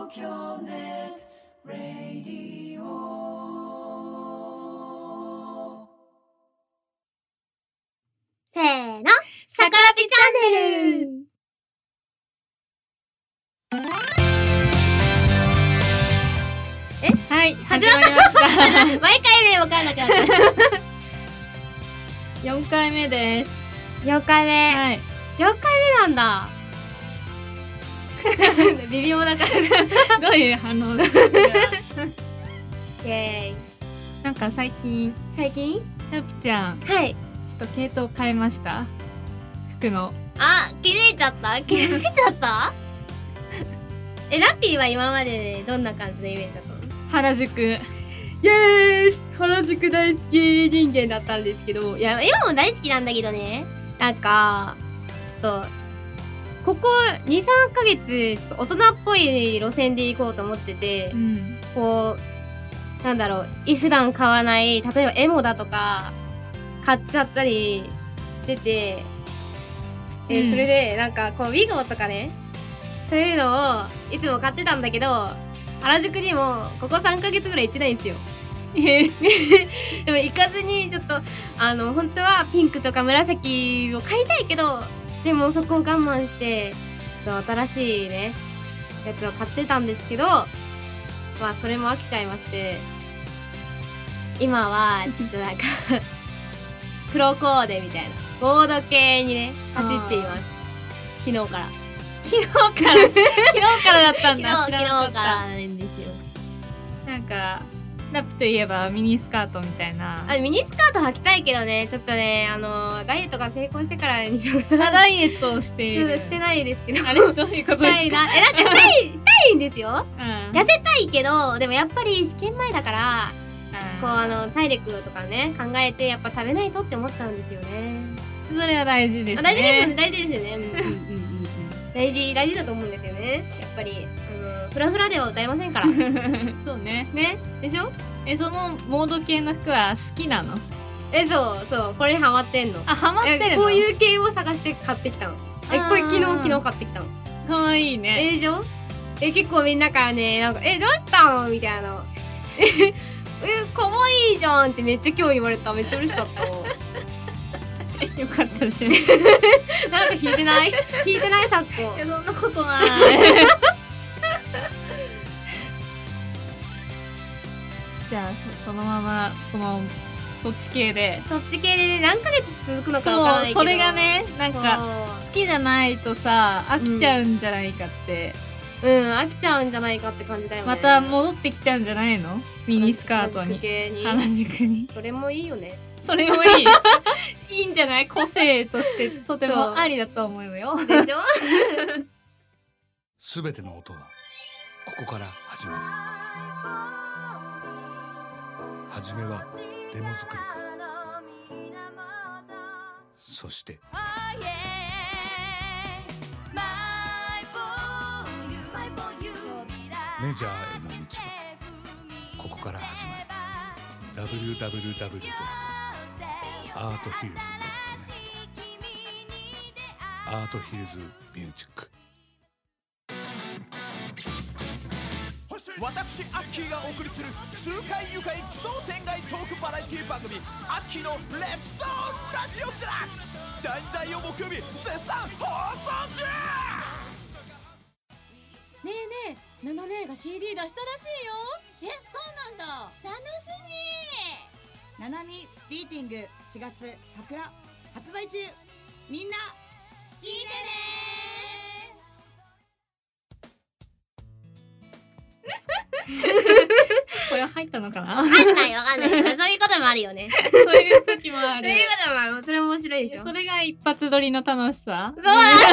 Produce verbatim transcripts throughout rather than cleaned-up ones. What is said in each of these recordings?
東京ネットラディオ。 せーの、さくらぴチャンネル。え、 はい、 始まった始まりました毎回で分かんなくなったよんかいめです。 よんかいめ、 はい。 よんかいめなんだ微妙だからどういう反応ですか？ イエーイ。 なんか最近最近ラピちゃんちはい、 ょっと系統変えました？服の。 あ、気づいちゃった気づいちゃったえ、ラッピーは今までどんな感じのイメージだったの？ 原宿。 イエース、原宿大好き人間だったんですけど、いや今も大好きなんだけどね、なんかちょっとここ にさんかげつちょっと大人っぽい路線で行こうと思ってて、 うん。 こうなんだろう、普段買わない例えばエモだとか買っちゃったりしてて、え、 うんそれでなんかこうウィゴとかね、そういうのをいつも買ってたんだけど、原宿にもここさんかげつぐらい行ってないんですよ。 えでも行かずにちょっとあの本当はピンクとか紫を買いたいけど、でもそこを我慢してちょっと新しいねやつを買ってたんですけど、まあそれも飽きちゃいまして、今はちょっとなんか黒コーデみたいなボード系にね走っています。昨日から昨日から昨日からだったんだ。 昨日知らなかった昨日からなんですよ。 なんかラピといえばミニスカートみたいな。 あ、ミニスカート履きたいけどね、ちょっとね、あのダイエットが成功してからにしようかな。 あ、ダイエットをしている。 してないですけど。 あれどういうことですか？ したいな。え、なんかしたい、したいんですよ。 うん。 痩せたいけど、でもやっぱり試験前だから、こうあの体力とかね考えてやっぱ食べないとって思っちゃうんですよね。 それは大事ですね。 あ、大事ですよね、大事ですよね。うんうんうんうん。大事大事だと思うんですよね。やっぱりあのフラフラでは歌えませんから。 そうね。 ね、でしょ？ え、そのモード系の服は好きなの？ え、そうそう、これにハマってんの。 あ、ハマってるの？ え、こういう系を探して買ってきたの。え、これ昨日あー昨日買ってきたの。 かわいいね。 え、でしょ？え、結構みんなからね、なんかえ、どうしたのみたいな。え、え、可愛いじゃんってめっちゃ今日言われた。めっちゃ嬉しかった。 よかったし。 なんか引いてない？引いてない昨今。 いや、そんなことない。じゃあ そ, そのままそのそっち系で。 そっち系でね、何ヶ月続くのかわからないけど。 そう、それがね、なんか好きじゃないとさ飽きちゃうんじゃないかって、 うん、うん、飽きちゃうんじゃないかって感じだよね。 また戻ってきちゃうんじゃないの？ミニスカートに。 原宿系に。 原宿に。 それもいいよね。 それもいい。いいんじゃない？個性としてとてもありだと思うよ。 でしょ？ すべての音はここから始まる。はじめはデモ作りから、そしてメジャーへの道はここから始まる。 ダブリューダブリューダブリュードットアートヒルズドットネット アートヒルズミュージック。 私アッキーがお送りする痛快愉快奇想天外トークバラエティ番組アッキーのレッツトークラジオデラックス、大々を木曜日絶賛放送中。 ねえねえ、ナナ姉が シーディー 出したらしいよ。え、そうなんだ。楽しみ。 ナナミビーティングしがつ桜発売中。みんな聞いてね。 これ入ったのかな？ わかんないわかんない。そういうこともあるよね。 そういう時もある。 そういうこともある。それ面白いでしょ。 それが一発撮りの楽しさ。 そう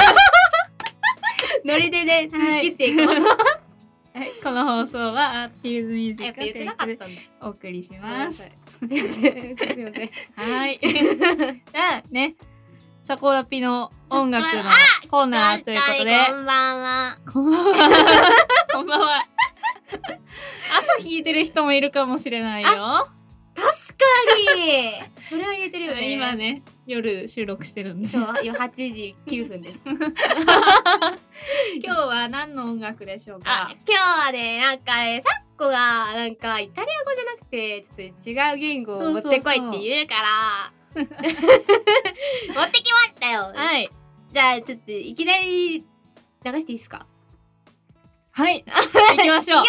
ノリでね、続きっていこう。 はい、この放送はアーティーズミュージックやっぱ言ってなかったんだ。 お送りします。 すいません。すいません。 はい。じゃあね、サコラピの音楽のコーナーということで、 こんばんは。 こんばんは。こんばんは。朝弾いてる人もいるかもしれないよ。 確かに。それは言えてるよね。 今ね、 夜収録してるんです。 そうよはちじきゅうふんです。 今日は何の音楽でしょうあか。 今日はねなんかねさっこがなんかイタリア語じゃなくてちょっと違う言語を持ってこいって言うから持ってきましたよ。 はいじゃあちょっといきなり流していいですか。 はい行きましょう。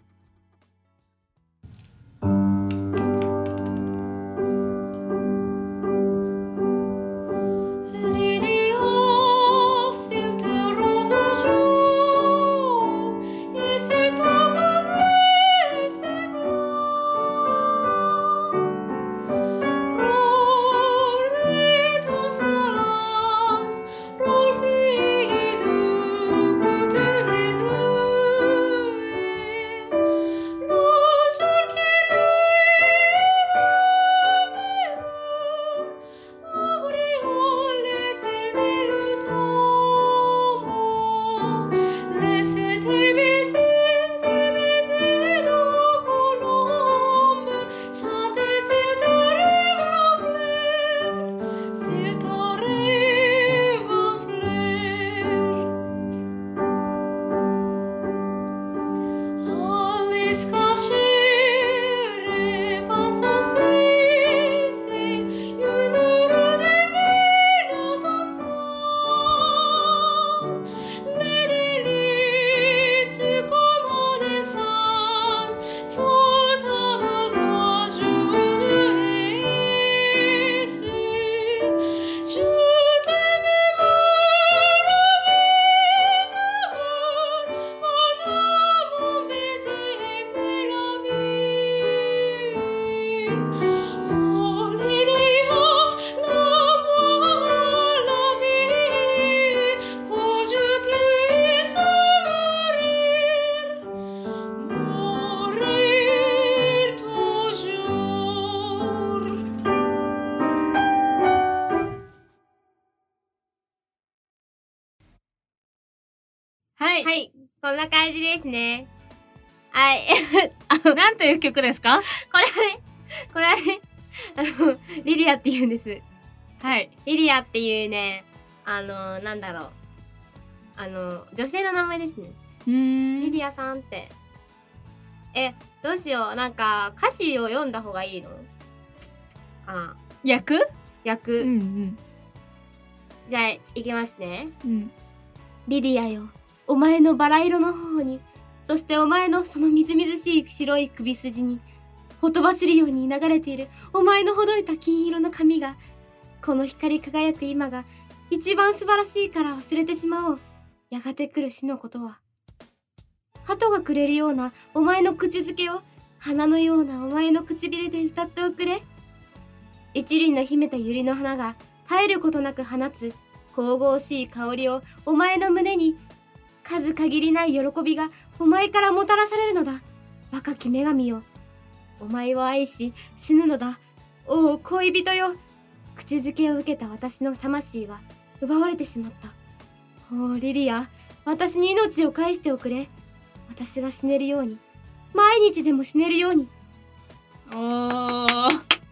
はいはいこんな感じですね。はいなんという曲ですか。 これはねこれはねあのリリアって言うんです。 はいリリアっていうねあのなんだろうあの女性の名前ですね。 うーんリリアさんってえどうしようなんか歌詞を読んだ方がいいのかな役役、 うんうんじゃあいきますね。 うんリリアよお前のバラ色の頬にそしてお前のそのみずみずしい白い首筋にほとばしるように流れているお前のほどいた金色の髪がこの光り輝く今が一番素晴らしいから忘れてしまおう。やがて来る死のことは鳩がくれるようなお前の口づけを花のようなお前の唇で歌っておくれ。一輪の秘めた百合の花が絶えることなく放つ神々しい香りをお前の胸に数限りない喜びがお前からもたらされるのだ。若き女神よお前を愛し死ぬのだ。おお恋人よ口づけを受けた私の魂は奪われてしまった。おおリリア私に命を返しておくれ。私が死ねるように毎日でも死ねるように。 おー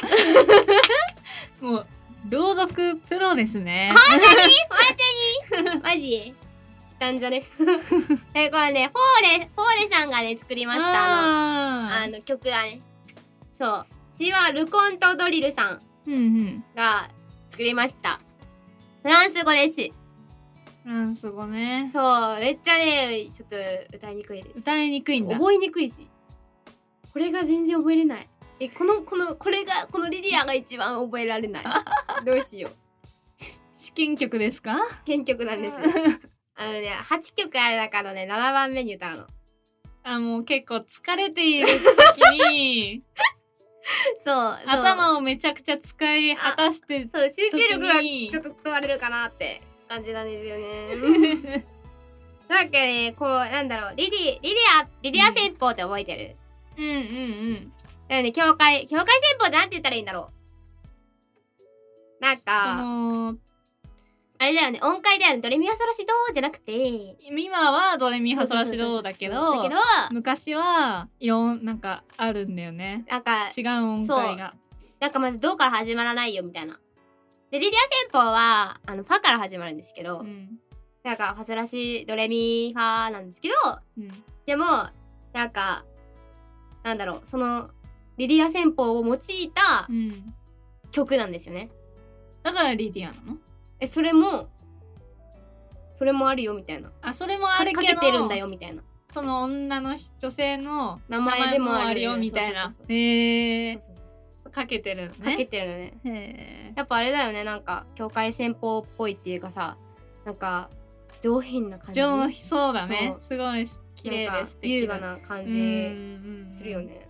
もう朗読プロですね。 マジ来たんじゃねえこれねフォーレフォーレさんがね作りましたあのああの曲がねそう詩はルコントドリルさんーうんうんが作りました。フランス語です。 フランス語ね。 そうめっちゃねちょっと歌いにくいです。 歌いにくいんだ。 覚えにくいしこれが全然覚えれない。えこのこのこれがこのリリアが一番覚えられないどうしよう。 試験曲ですか。 試験曲なんですあのねはちきょくある中のねななばんめに歌うの。 あもう結構疲れている時にそうそう頭をめちゃくちゃ使い果たしてそう集中力が時にちょっと問われるかなって感じなんですよねなんかねこうなんだろうリリリリアリリア戦法って覚えてる。 うんうんうんだからね教会教会戦法ってなんて言ったらいいんだろう。なんそかのあれだよね音階だよねドレミファソラシドじゃなくて今はドレミファソラシドだけどだけど昔はいろんなんかあるんだよね。 なんか違う音階が。 なんかまずどうから始まらないよみたいなでリディア戦法はあのファから始まるんですけど、 うん、 なんかファソラシドレミファなんですけど、 うん、 でもなんかなんだろうそのリディア戦法を用いた曲なんですよね、 うん、だからリディアなの？ えそれもそれもあるよみたいな。 あそれもあるけどかけてるんだよみたいな。 その女の女性の名前でもあるよみたいな。 そうそうそうそうへえ。 そうそうそうかけてるのね。 かけてるのね。 へえ。 やっぱあれだよねなんか境界戦法っぽいっていうかさなんか上品な感じ。 上品そうだね。 そうすごい綺麗です。 優雅な感じするよね。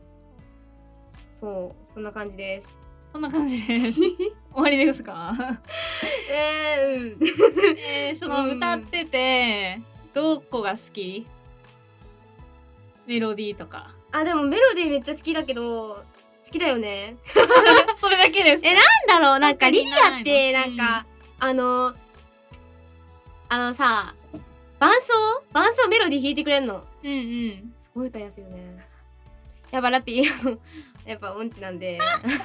そうそんな感じです。 そんな感じです。終わりですか？ えー、うん。 えー、その歌ってて、うん、どこが好き？メロディーとか。 あでもメロディーめっちゃ好きだけど好きだよね。 それだけですか？ えなんだろうなんかリディアってなんか、うん、あのあのさ伴奏伴奏メロディー弾いてくれんの。 うんうんすごい歌いやすいよね。やっぱラピーやっぱ音痴なんで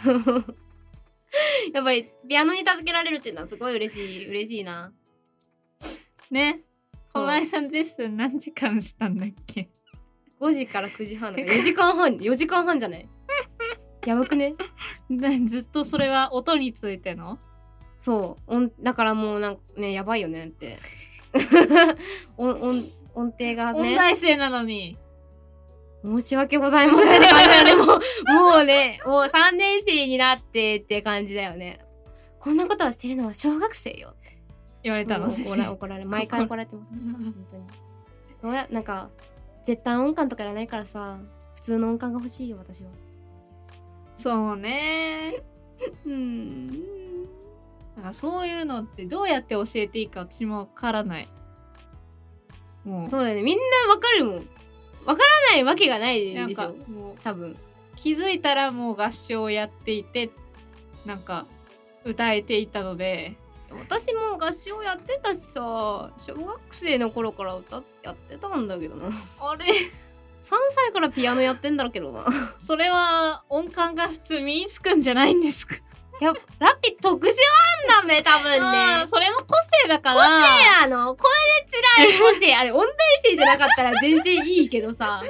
やっぱりピアノに助けられるっていうのはすごい嬉しい嬉しいなね。この間レッスン何時間したんだっけ？ ごじからくじはんだからよじかんはんよじかんはんじゃないやばくねずっとそれは音についての？ そう音だからもうなんかねやばいよねって音, 音, 音程がね音大生なのに申し訳ございませんって感じだよねもうもうねもうさんねん生になってって感じだよね。こんなことをしてるのは小学生よって言われたの。 怒ら怒られ毎回怒られてます本当に。どうやなんか絶対音感とかいらないからさ普通の音感が欲しいよ私は。 そうねうんだからそういうのってどうやって教えていいか私もわからない。もうそうだよねみんなわかるもん。わからないわけがないでしょもう多分。 気づいたらもう合唱をやっていてなんか歌えていたので私も合唱やってたしさ小学生の頃から歌ってやってたんだけどな。 あれさんさいからピアノやってんだけどなそれは音感が普通身につくんじゃないんですか？ いやラピ特殊なんだね多分ね。 それも個性だから。 個性なの？声で辛い個性あれ音大生じゃなかったら全然いいけどさ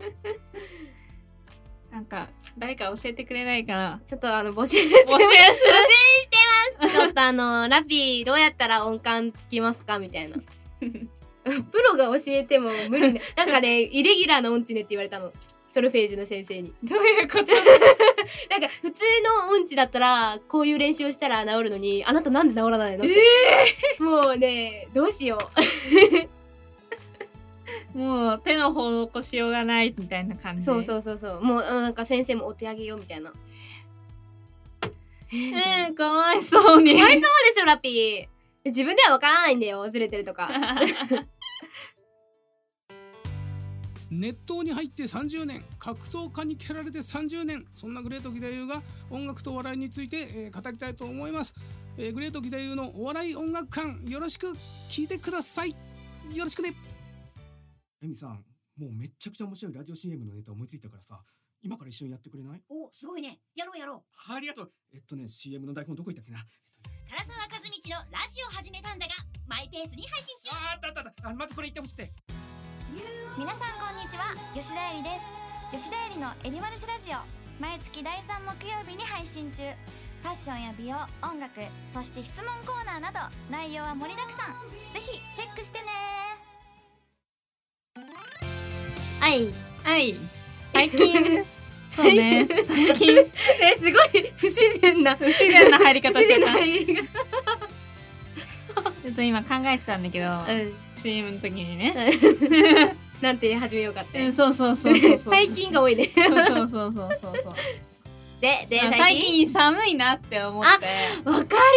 なんか誰か教えてくれないからちょっとあの募集して募集する募集してますちょっとあのラピどうやったら音感つきますかみたいなプロが教えても無理ねなんかねイレギュラーな音痴ねって言われたのソルフェージュの先生に。 どういうこと？ なんか普通の音痴だったらこういう練習をしたら治るのにあなたなんで治らないのって、えー、もうねどうしようもう手の施しようがないみたいな感じ。 そうそうそうそうもうなんか先生もお手上げよみたいな。 えー、かわいそうに。 かわいそうでしょラピー。自分ではわからないんだよずれてるとか熱湯に入ってさんじゅうねん、格闘家に蹴られてさんじゅうねん、そんなグレート義太夫が音楽と笑いについて、えー、語りたいと思います、えー、グレート義太夫のお笑い音楽館よろしく聞いてください。よろしくね。 エミさん、もうめっちゃくちゃ面白いラジオ シーエム のネタ思いついたからさ、今から一緒にやってくれない？ お、すごいね。やろうやろう。 ありがとう。えっとね シーエム の台本どこ行ったっけな。 唐沢和道のラジオ始めたんだがマイペースに配信中。 あーあったあったあった。まずこれ言ってほしくて。 皆さんこんにちは、吉田絵里です。吉田絵里のエリマルシラジオ、毎月だいさん木曜日に配信中。ファッションや美容、音楽、そして質問コーナーなど内容は盛りだくさん。ぜひチェックしてね。 はいはい最近そうね最近えすごい不自然な不自然な入り方してた。 不自然な入り方ちょっと今考えてたんだけど、うん、シーエム の時にねなんて始めようかって、 うん、そうそうそうそうそう最近が多いねそうそうそうそうそうそうでで最近寒いなって思って。 あ、わかる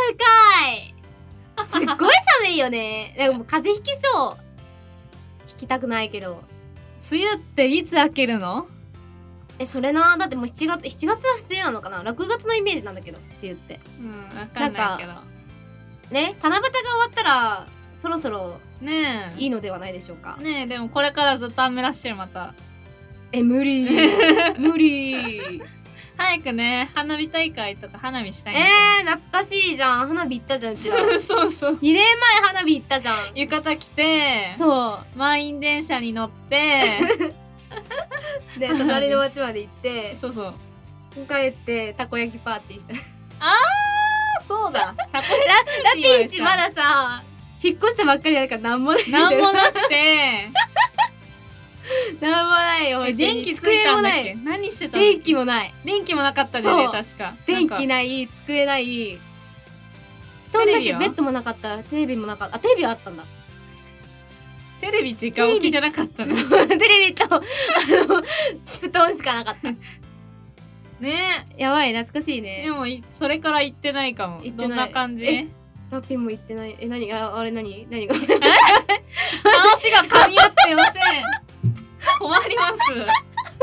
みが深い。すっごい寒いよね。なんかもう風邪ひきそう。ひきたくないけど。 梅雨っていつ明けるの？ え、それな、だってもうしちがつ、しちがつは梅雨なのかな。ろくがつのイメージなんだけど、梅雨って。 うん、わかんないけどね、七夕が終わったらそろそろねいいのではないでしょうか。 ねえ、でもこれからずっと雨らしいよまた。 え、無理無理早くね花火大会とか花火したいんだえー、懐かしいじゃん。花火行ったじゃんうちらけどそうそうにねんまえ花火行ったじゃん。 浴衣着てそう満員電車に乗ってで隣の町まで行ってそうそう帰ってたこ焼きパーティーした。 あーそうだたこララピーチまださ引っ越したばっかりだからなんもない。 なんもなくてなんもないよ。 え電気ついたんだっけ？何してたの？ 電気もない。 電気もなかったよねそう確か。 電気なんかない、机ない、布団だけテレビはベッドもなかった。テレビもなかった。あ、テレビはあったんだ。 テレビ直置きじゃなかったの。 テレビとあの布団しかなかった。 ねやばい、懐かしいえ。 ねで。もいそれから行ってないかも。 行ってないどんな感じ？ えラッピンも行ってない。え、何？あ、あれ何？何が？ 話が噛み合ってません。困ります。ラッピの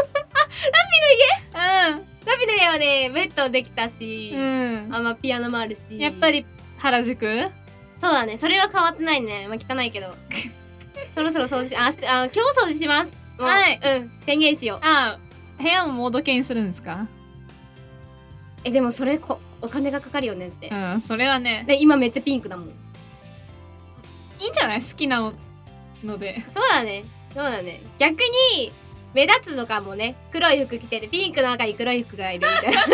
家？うん。 ラピの家はね、ベッドできたし、 うん。 あ、まあピアノもあるし。 やっぱり原宿？ そうだね。それは変わってないね。まあ汚いけど。そろそろ掃除し、あ、してあ、今日掃除します。もうはいうん、宣言しよう。 あ、部屋もモード系にするんですか？ え、でもそれこお金がかかるよねって。 うん、それはね。 で、今めっちゃピンクだもん。 いいんじゃない？好きなので。 そうだね。そうだね。逆に目立つのかもね。黒い服着ててピンクの中に黒い服がいるみたいな。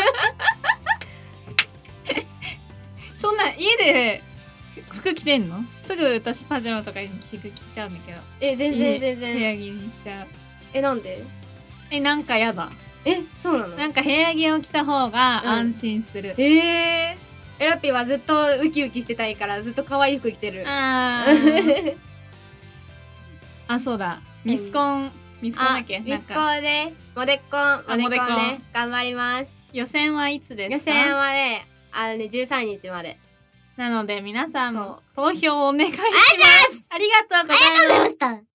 そんな家で服着てんの？すぐ私パジャマとかに着着ちゃうんだけど。 え、全然全部然。 屋着にしちゃう。 え、なんで？ え、なんかやだ。 え、そうなの？ なんか部屋着を着た方が安心する。 えー。え、ラッピーはずっとウキウキしてたいからずっと可愛い服着てる。 あーあ、そうだ。ミスコン、ミスコンだっけ？ あ、ミスコなんかンね。モデコン、モデコンモデコねン。 頑張ります。 予選はいつですか？ 予選はね、あのね、じゅうさんにちまで。 なので皆さんそもう投票をお願いします。ありがとうございます。 ありがとうございました。